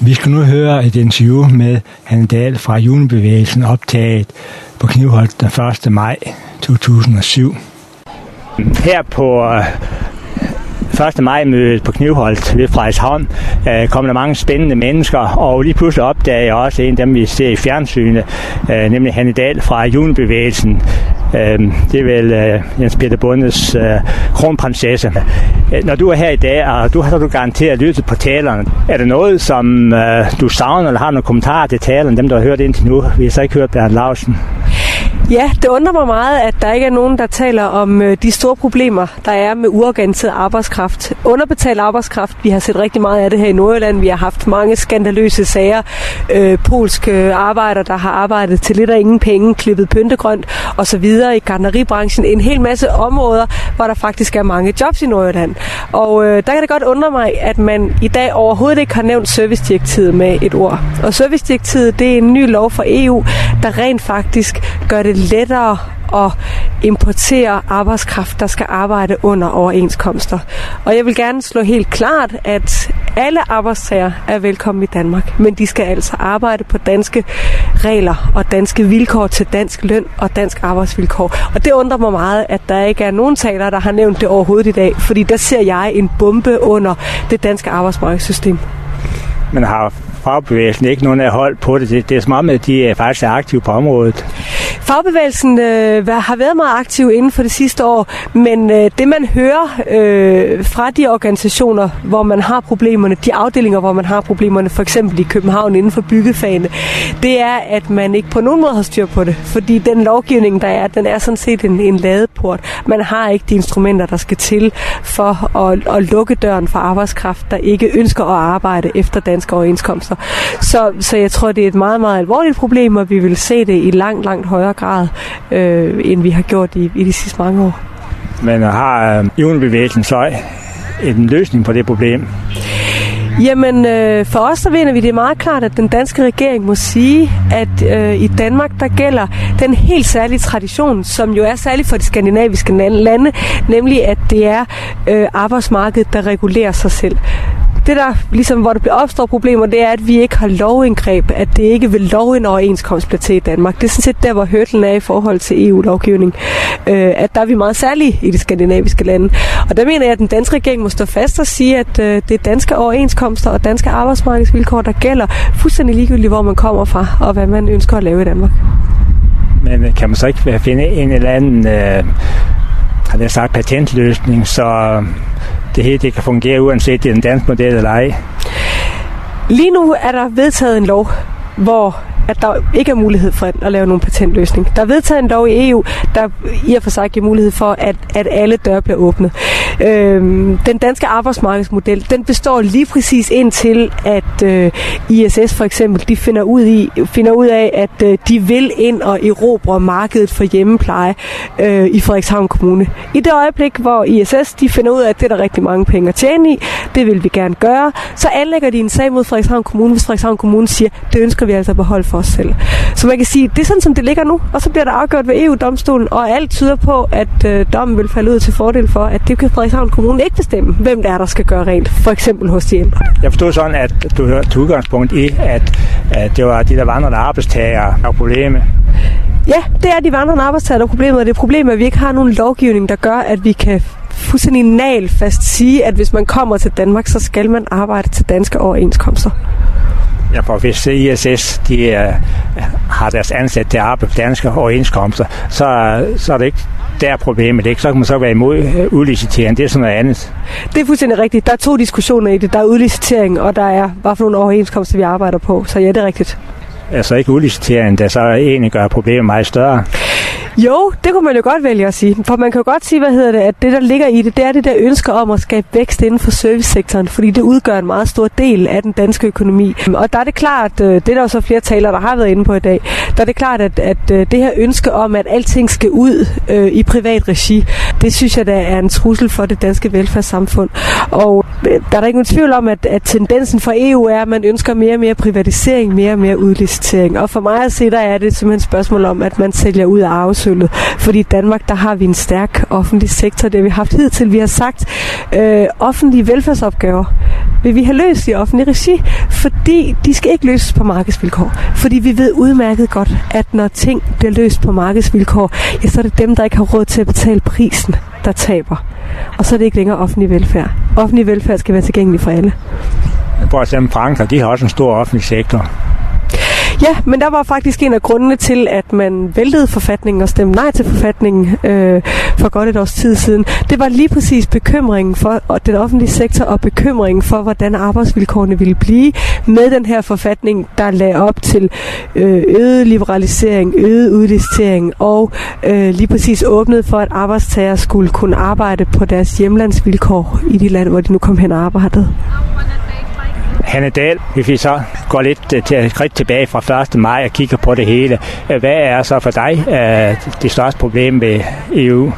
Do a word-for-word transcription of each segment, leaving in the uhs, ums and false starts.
Vi skal nu høre et interview med Hanne Dahl fra Junibevægelsen, optaget på Knivholt den første maj to tusind og syv. Her på første maj-mødet på Knivholt ved Frederikshavn øh, kom der mange spændende mennesker, og lige pludselig opdagede jeg også en af dem, vi ser i fjernsynet, øh, nemlig Hanne Dahl fra Junibevægelsen. Øh, det er vel øh, Jens Peter Bondes øh, kronprinsesse. Når du er her i dag, og du har du garanteret lyttet på talerne, er det noget, som øh, du savner, eller har nogle kommentarer til talerne, dem der har hørt indtil nu? Vi har så ikke hørt Bernd Lausen. Ja, det undrer mig meget, at der ikke er nogen, der taler om øh, de store problemer, der er med uorganiseret arbejdskraft. Underbetalt arbejdskraft, vi har set rigtig meget af det her i Nordjylland. Vi har haft mange skandaløse sager. Øh, polske arbejdere, der har arbejdet til lidt og ingen penge, klippet pyntegrønt osv. i gartneribranchen. En hel masse områder, hvor der faktisk er mange jobs i Nordjylland. Og øh, der kan det godt undre mig, at man i dag overhovedet ikke har nævnt servicedirektivet med et ord. Og servicedirektivet, det er en ny lov fra E U, der rent faktisk gør det lettere at importere arbejdskraft, der skal arbejde under overenskomster. Og jeg vil gerne slå helt klart, at alle arbejdstagere er velkommen i Danmark, men de skal altså arbejde på danske regler og danske vilkår til dansk løn og dansk arbejdsvilkår. Og det undrer mig meget, at der ikke er nogen talere, der har nævnt det overhovedet i dag, fordi der ser jeg en bombe under det danske arbejdsmarkedssystem. Men har fagbevægelsen ikke nogen af hold på det? Det er som om, at de faktisk er aktive på området. Fagbevægelsen øh, har været meget aktiv inden for det sidste år, men øh, det man hører øh, fra de organisationer, hvor man har problemerne, de afdelinger, hvor man har problemerne, for eksempel i København inden for byggefagene, det er, at man ikke på nogen måde har styr på det, fordi den lovgivning, der er, den er sådan set en, en ladeport. Man har ikke de instrumenter, der skal til for at, at lukke døren for arbejdskraft, der ikke ønsker at arbejde efter danske overenskomster. Så, så jeg tror, det er et meget, meget alvorligt problem, og vi vil se det i langt, langt højere grad, øh, end vi har gjort i, i de sidste mange år. Men har øh, Junibevægelsen så en løsning på det problem? Jamen, øh, for os så mener vi det er meget klart, at den danske regering må sige, at øh, i Danmark der gælder den helt særlige tradition, som jo er særlig for de skandinaviske lande, nemlig at det er øh, arbejdsmarkedet, der regulerer sig selv. Det der, ligesom hvor der opstår problemer, det er, at vi ikke har lovindgreb, at det ikke vil lov en overenskomst bliver til i Danmark. Det er sådan set der, hvor hurdlen er i forhold til E U-lovgivning. Øh, at der er vi meget særlige i de skandinaviske lande. Og der mener jeg, at den danske regering må stå fast og sige, at øh, det er danske overenskomster og danske arbejdsmarkedsvilkår, der gælder fuldstændig ligegyldigt, hvor man kommer fra og hvad man ønsker at lave i Danmark. Men kan man så ikke finde en eller anden øh, har jeg sagt, patentløsning, så det hele det kan fungere uanset det er den danske model eller ej? Lige nu er der vedtaget en lov, hvor at der ikke er mulighed for at lave nogen patentløsning. Der er vedtaget en lov i E U, der i og for sig giver mulighed for, at, at alle døre bliver åbnet. Øhm, den danske arbejdsmarkedsmodel, den består lige præcis indtil, at øh, I S S for eksempel, de finder ud, i, finder ud af, at øh, de vil ind og erobre markedet for hjemmepleje øh, i Frederikshavn Kommune. I det øjeblik, hvor I S S de finder ud af, at det er der rigtig mange penge at tjene i, det vil vi gerne gøre, så anlægger de en sag mod Frederikshavn Kommune, hvis Frederikshavn Kommune siger, det ønsker vi altså at beholde for os selv. Så man kan sige, det er sådan, som det ligger nu, og så bliver der afgjort ved E U-domstolen, og alt tyder på, at øh, dommen vil falde ud til fordel for, at det kan Frederikshavn Kommune ikke bestemme, hvem det er, der skal gøre rent, for eksempel hos de ældre. Jeg forstod sådan, at du hørte til udgangspunkt i, at, at det var de der vandrende arbejdstagere, der var problemet. Ja, det er de vandrende arbejdstagere, der er problemet, og det er problemet, at vi ikke har nogen lovgivning, der gør, at vi kan fuldstændig nagelfast sige, at hvis man kommer til Danmark, så skal man arbejde til danske overenskomster. Ja, for hvis I S S de, uh, har deres ansat til at arbejde på danske overenskomster, så, så er det ikke der problemet, ikke? Så kan man så være imod uh, udlicitering. Det er sådan noget andet. Det er fuldstændig rigtigt. Der er to diskussioner i det. Der er udlicitering, og der er hvad for nogle overenskomster, vi arbejder på. Så ja, det er rigtigt. Altså ikke udlicitering, der så egentlig gør problemet meget større. Jo, det kunne man jo godt vælge at sige. For man kan jo godt sige, hvad hedder det, at det, der ligger i det, det er det der ønsker om at skabe vækst inden for servicesektoren, fordi det udgør en meget stor del af den danske økonomi. Og der er det klart, det er der jo så flere talere, der har været inde på i dag, der er det klart, at, at det her ønske om, at alting skal ud øh, i privat regi, det synes jeg, der er en trussel for det danske velfærdssamfund. Og der er der ikke nogen tvivl om, at, at tendensen fra E U er, at man ønsker mere og mere privatisering, mere og mere udlicitering. Og for mig at se, der er det simpelthen et spørgsmål om, at man sælger ud af arvesølvet. Fordi i Danmark, der har vi en stærk offentlig sektor, det har vi haft hidtil. Vi har sagt, øh, offentlige velfærdsopgaver, vil vi have løst i offentlig regi, fordi de skal ikke løses på markedsvilkår. Fordi vi ved udmærket godt, at når ting bliver løst på markedsvilkår, ja, så er det dem, der ikke har råd til at betale prisen, der taber. Og så er det ikke længere offentlig velfærd. Offentlig velfærd skal være tilgængelig for alle. For eksempel Frankrig, de har også en stor offentlig sektor. Ja, men der var faktisk en af grundene til, at man væltede forfatningen og stemte nej til forfatningen øh, for godt et års tid siden. Det var lige præcis bekymringen for den offentlige sektor og bekymringen for, hvordan arbejdsvilkårene ville blive med den her forfatning, der lagde op til øh, øget liberalisering, øget udlicitering og øh, lige præcis åbnede for, at arbejdstagere skulle kunne arbejde på deres hjemlandsvilkår i de lande, hvor de nu kom hen og arbejdede. Hanne Dahl, hvis vi så går lidt til, skridt tilbage fra første maj og kigger på det hele, hvad er så for dig uh, det største problem ved E U?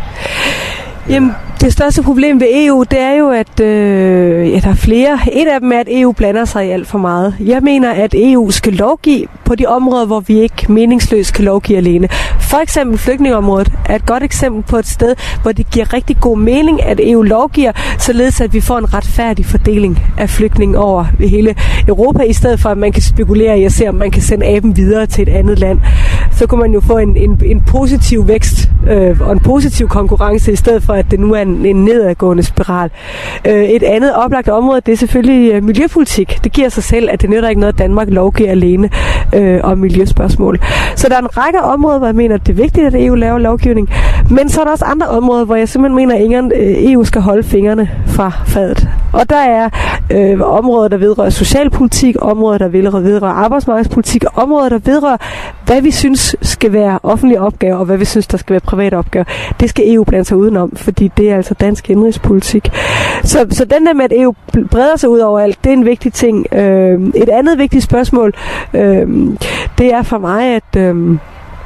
Jamen, det største problem ved E U, det er jo, at øh, ja, der er flere. Et af dem er, at E U blander sig i alt for meget. Jeg mener, at E U skal lovgive på de områder, hvor vi ikke meningsløst kan lovgive alene. For eksempel flygtningeområdet er et godt eksempel på et sted, hvor det giver rigtig god mening, at E U lovgiver, således at vi får en retfærdig fordeling af flygtninge over ved hele Europa, i stedet for at man kan spekulere i at se, om man kan sende aben videre til et andet land. Så kunne man jo få en, en, en positiv vækst øh, og en positiv konkurrence, i stedet for at det nu er en, en nedadgående spiral. Øh, et andet oplagt område, det er selvfølgelig øh, miljøpolitik. Det giver sig selv, at det nytter ikke noget, at Danmark lovgiver alene øh, om miljøspørgsmål. Så der er en række områder, hvor jeg mener, at det er vigtigt, at E U laver lovgivning. Men så er der også andre områder, hvor jeg simpelthen mener, at ingen, øh, E U skal holde fingrene fra fadet. Og der er øh, områder, der vedrører socialpolitik, områder, der vedrører, vedrører arbejdsmarkedspolitik, og områder, der vedrører, hvad vi synes skal være offentlige opgaver, og hvad vi synes, der skal være private opgaver. Det skal E U blande sig udenom, fordi det er altså dansk indrigspolitik. Så, så den der med, at E U breder sig ud over alt, det er en vigtig ting. Øh, et andet vigtigt spørgsmål, øh, det er for mig, at øh,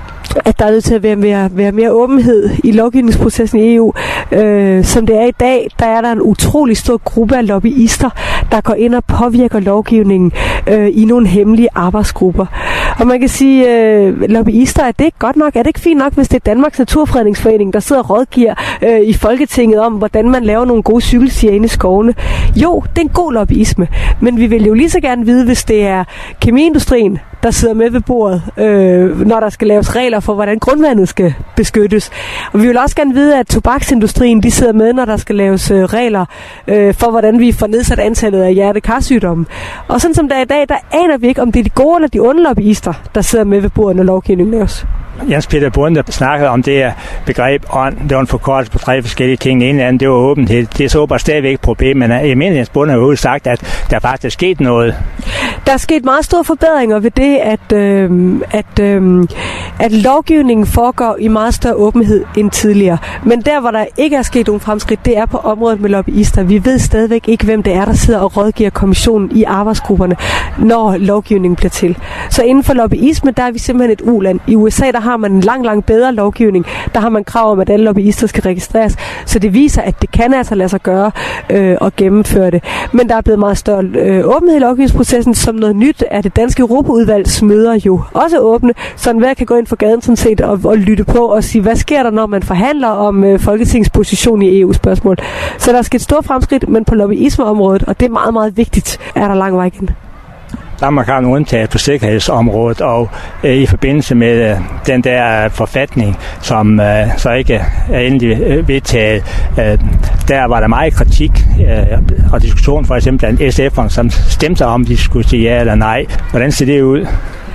at der er nødt til at være mere, være mere åbenhed i lovgivningsprocessen i E U. Øh, som det er i dag, der er der en utrolig stor gruppe af lobbyister, der går ind og påvirker lovgivningen øh, i nogle hemmelige arbejdsgrupper. Og man kan sige, øh, lobbyister, er det ikke godt nok? Er det ikke fint nok, hvis det er Danmarks Naturfredningsforening, der sidder og rådgiver øh, i Folketinget om, hvordan man laver nogle gode cykelstier inde i skovene? Jo, det er en god lobbyisme, men vi vil jo lige så gerne vide, hvis det er kemiindustrien, der sidder med ved bordet, øh, når der skal laves regler for, hvordan grundvandet skal beskyttes. Og vi vil også gerne vide, at tobaksindustrien, de sidder med, når der skal laves øh, regler øh, for, hvordan vi får nedsat antallet af hjerte-karsygdomme. Og sådan som der er i dag, der aner vi ikke, om det er de gode eller de onde lobbyister, der sidder med ved bordet, når lovgivningen laves. Jens Peter Bonde snakkede om det her begreb ånd. Det var en forkortelse på tre forskellige ting. Det ene andet, det var åbenhed. Det er så bare stadigvæk et problem, men jeg mener, Jens Bonde har jo sagt, at der faktisk er sket noget. Der er sket meget store forbedringer ved det, at, øh, at, øh, at lovgivningen foregår i meget større åbenhed end tidligere. Men der, hvor der ikke er sket nogen fremskridt, det er på området med lobbyister. Vi ved stadigvæk ikke, hvem det er, der sidder og rådgiver kommissionen i arbejdsgrupperne, når lovgivningen bliver til. Så inden for lobbyisme, der er vi simpelthen et uland. I U S A, der har man en lang, lang bedre lovgivning. Der har man krav om, at alle lobbyister skal registreres. Så det viser, at det kan altså lade sig gøre øh, og gennemføre det. Men der er blevet meget større øh, åbenhed i lovgivningsprocessen. Som noget nyt er det danske Europaudvalgs møder jo også åbne, så enhver kan gå ind for gaden sådan set og, og lytte på og sige, hvad sker der, når man forhandler om øh, Folketingets position i E U-spørgsmål. Så der er sket store fremskridt, men på lobbyismeområdet, og det er meget, meget vigtigt, er der lang vej igen. Danmark har en undtagelse på sikkerhedsområdet, og øh, i forbindelse med øh, den der forfatning, som øh, så ikke er endelig øh, vedtaget, øh, der var der meget kritik øh, og diskussion, for eksempel blandt S F'erne, som stemte om, de skulle sige ja eller nej. Hvordan ser det ud?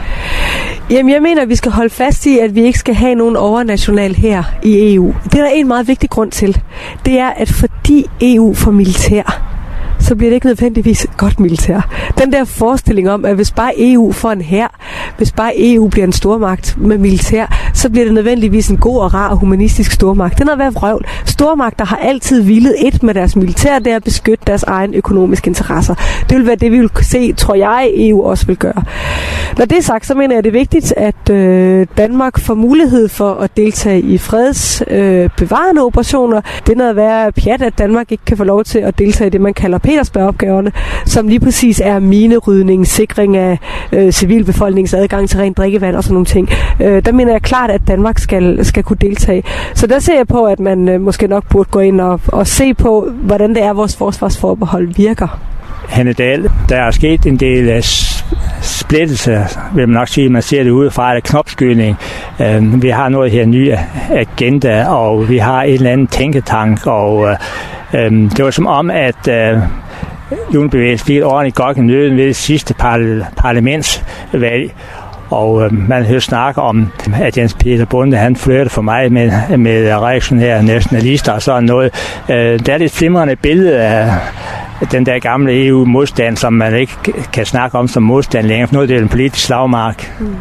Jamen, jeg mener, at vi skal holde fast i, at vi ikke skal have nogen overnational her i E U. Det er der en meget vigtig grund til. Det er, at fordi E U får militær, så bliver det ikke nødvendigvis godt militær. Den der forestilling om, at hvis bare E U får en hær, hvis bare E U bliver en stormagt med militær, så bliver det nødvendigvis en god og rar og humanistisk stormagt. Den har været vrøvl. Stormagter har altid villet et med deres militær, det er at beskytte deres egen økonomiske interesser. Det vil være det, vi vil se, tror jeg, E U også vil gøre. Når det er sagt, så mener jeg, det er vigtigt, at øh, Danmark får mulighed for at deltage i fredsbevarende øh, operationer. Det er noget værre pjat, at Danmark ikke kan få lov til at deltage i det, man kalder Petersberg-opgaverne, som lige præcis er minerydning, sikring af øh, civilbefolkningens adgang til rent drikkevand og sådan nogle ting. Øh, der mener jeg klart, at Danmark skal, skal kunne deltage. Så der ser jeg på, at man øh, måske nok burde gå ind og, og se på, hvordan det er, vores forsvarsforbehold virker. Hanne Dahl, der er sket en del splittelse, vil man nok sige, man ser det udefra, af knopskydning. Uh, vi har noget her nye agenda, og vi har et eller andet tænketank, og uh, um, det var som om, at uh, junibevægelsen fik et ordentligt godt nøden ved det sidste par- parlamentsvalg. Og øh, man hører snakke om, at Jens Peter Bonde, han flirter for mig med, med reaktionære nationalister og sådan noget. Øh, der er lidt flimrende billede af den der gamle E U-modstand, som man ikke kan snakke om som modstand længere, for noget det er en politisk slagmark. Mm.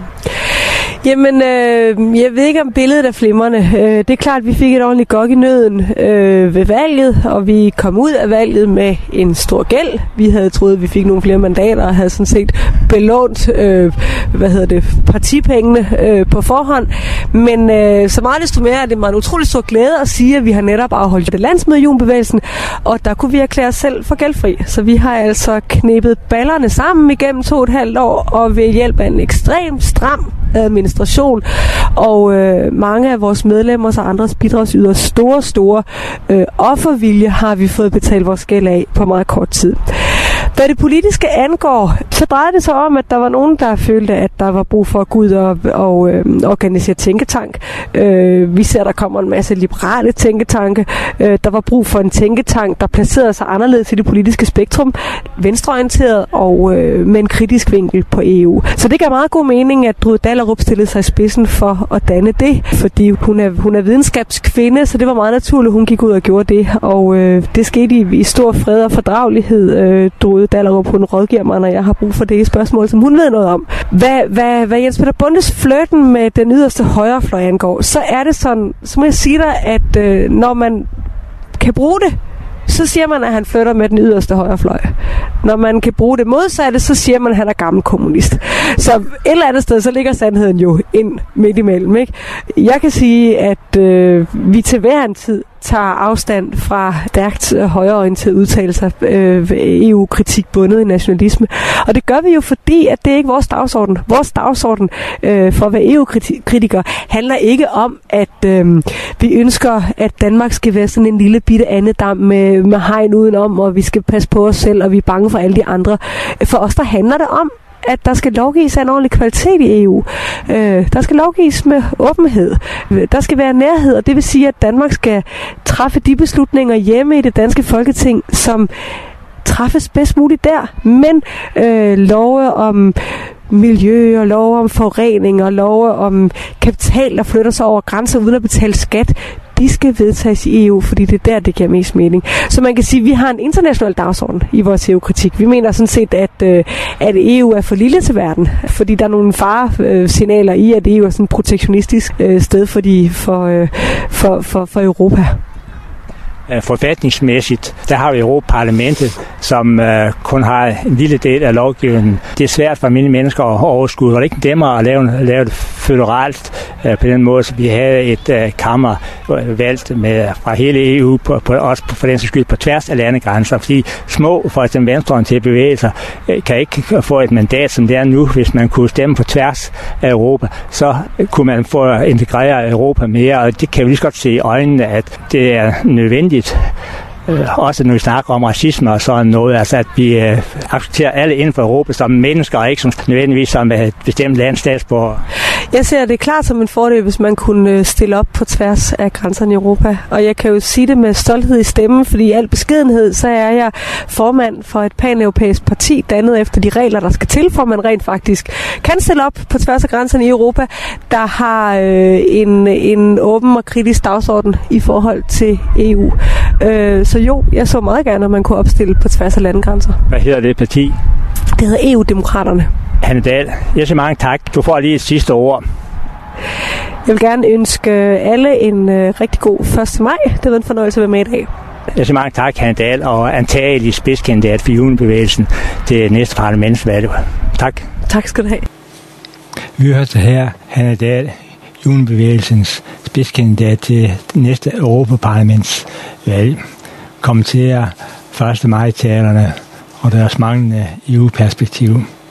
Jamen, øh, jeg ved ikke om billedet er flimrende. Øh, det er klart, at vi fik et ordentligt gok i nøden øh, ved valget, og vi kom ud af valget med en stor gæld. Vi havde troet, at vi fik nogle flere mandater og havde sådan set belånt øh, hvad hedder det, partipengene øh, på forhånd. Men øh, så meget desto mere er det mig en utrolig stor glæde at sige, at vi har netop afholdt det landsmøde i junibevægelsen, og der kunne vi erklære os selv for gældfri. Så vi har altså knæppet ballerne sammen igennem to og et halvt år, og ved hjælp af en ekstremt stram administration og øh, mange af vores medlemmer og andres bidragsyder store, store øh, offervilje har vi fået betalt vores gæld af på meget kort tid. Hvad det politiske angår, så drejer det sig om, at der var nogen, der følte, at der var brug for at gå ud og, og øh, organisere tænketank. Øh, vi ser, der kommer en masse liberale tænketanke. Øh, der var brug for en tænketank, der placerede sig anderledes i det politiske spektrum, venstreorienteret og øh, med en kritisk vinkel på E U. Så det gav meget god mening, at Drude Dahlerup stillede sig i spidsen for at danne det, fordi hun er, hun er videnskabskvinde, så det var meget naturligt, at hun gik ud og gjorde det. Og øh, det skete i, i stor fred og fordragelighed. Øh, Drude Dahlerup, hun rådgiver mig, når jeg har brug for det i spørgsmål, som hun ved noget om. Hvad, hvad, hvad Jens Peter Bondes flirten med den yderste højrefløj angår, så er det sådan, så må jeg sige dig, at øh, når man kan bruge det, så siger man, at han flytter med den yderste højrefløj. Når man kan bruge det modsatte, så siger man, at han er gammel kommunist. Så et eller andet sted, så ligger sandheden jo ind midt imellem, ikke? Jeg kan sige, at øh, vi til hver en tid tager afstand fra stærkt højreorienterede udtalelser, øh, E U-kritik bundet i nationalisme. Og det gør vi jo, fordi at det er ikke vores dagsorden. Vores dagsorden øh, for at være E U-kritiker handler ikke om, at øh, vi ønsker, at Danmark skal være sådan en lille bitte andedam med, med hegn udenom, og vi skal passe på os selv, og vi er bange for alle de andre. For os, der handler det om, at der skal lovgives af en ordentlig kvalitet i E U. Øh, der skal lovgives med åbenhed. Der skal være nærhed, og det vil sige, at Danmark skal træffe de beslutninger hjemme i det danske Folketing, som træffes bedst muligt der. Men øh, love om miljø og love om forurening og love om kapital, der flytter sig over grænser uden at betale skat, de skal vedtages i E U, fordi det er der, det giver mest mening. Så man kan sige, at vi har en international dagsorden i vores E U-kritik. Vi mener sådan set, at, øh, at E U er for lille til verden, fordi der er nogle faresignaler i, at E U er sådan et protektionistisk øh, sted for, de, for, øh, for, for, for Europa. Forfatningsmæssigt, der har vi Europaparlamentet, som øh, kun har en lille del af lovgivningen. Det er svært for mine mennesker at overskue. Det er ikke nemmere at lave, lave det føderalt øh, på den måde, så vi havde et øh, kammer øh, valgt med, fra hele E U, på, på, også på, for den skyld på tværs af landegrænser, fordi små, for eksempel venstreorienterede bevægelser, øh, kan ikke få et mandat, som det er nu. Hvis man kunne stemme på tværs af Europa, så kunne man få integreret Europa mere, og det kan vi lige så godt se i øjnene, at det er nødvendigt. Øh, også når vi snakker om racisme og sådan noget, altså at vi øh, accepterer alle inden for Europa som mennesker, og ikke som nødvendigvis som et bestemt lands statsborger. Jeg ser det klart som en fordel, hvis man kunne stille op på tværs af grænserne i Europa. Og jeg kan jo sige det med stolthed i stemmen, fordi i al beskedenhed, så er jeg formand for et pan-europæisk parti, dannet efter de regler, der skal til, for man rent faktisk kan stille op på tværs af grænserne i Europa, der har øh, en, en åben og kritisk dagsorden i forhold til E U. Øh, så jo, jeg så meget gerne, at man kunne opstille på tværs af landegrænser. Hvad hedder det parti? Det hedder E U-demokraterne. Hanne Dahl, jeg siger mange tak. Du får lige et sidste ord. Jeg vil gerne ønske alle en øh, rigtig god første maj. Det var en fornøjelse at være med i dag. Jeg siger mange tak, Hanne Dahl, og antagelig spidskandidat for junibevægelsen til næste parlamentsvalg. Tak. Tak skal du have. Vi hørte her Hanne Dahl, junibevægelsens spidskandidat til næste Europaparlamentsvalg, kommenterer første maj-talerne og deres manglende E U-perspektiv.